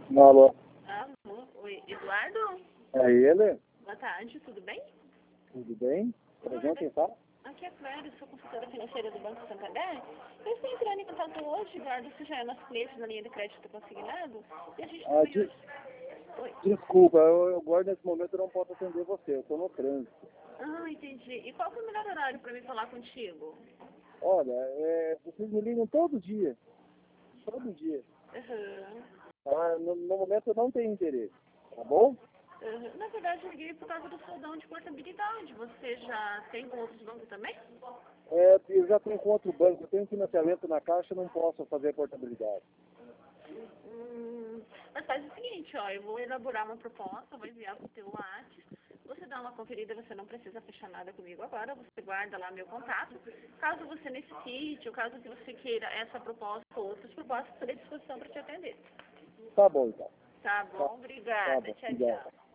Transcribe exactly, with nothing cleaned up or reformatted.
Alô? Alô, oi, Eduardo? É ele? Boa tarde, tudo bem? Tudo bem? Presente, quem fala? Aqui é a Clara, sou consultora financeira do Banco Santander. Eu estou entrando em contato hoje, Eduardo, você já é nosso cliente na linha de crédito consignado, e a gente Ah, também de- hoje... Oi. Desculpa, eu, eu agora nesse momento eu não posso atender você, eu estou no trânsito. Ah, entendi. E qual que é o melhor horário para mim falar contigo? Olha, é, vocês me ligam todo dia, todo dia. Uhum. Tá? No, no momento eu não tenho interesse, tá bom? Uhum. Na verdade, eu liguei por causa do soldão de portabilidade. Você já tem com outros bancos também? É, eu já tenho com outro banco, eu tenho financiamento na Caixa, não posso fazer portabilidade. Hum, mas faz o seguinte, ó, eu vou elaborar uma proposta, vou enviar para o teu WhatsApp, você dá uma conferida, você não precisa fechar nada comigo agora, você guarda lá meu contato. Caso você necessite, ou caso que você queira essa proposta ou outras propostas, estou à disposição para te atender. Tá bom, então. Tá Tá, bom? tá Obrigada. bom, Tchau, obrigado. tchau.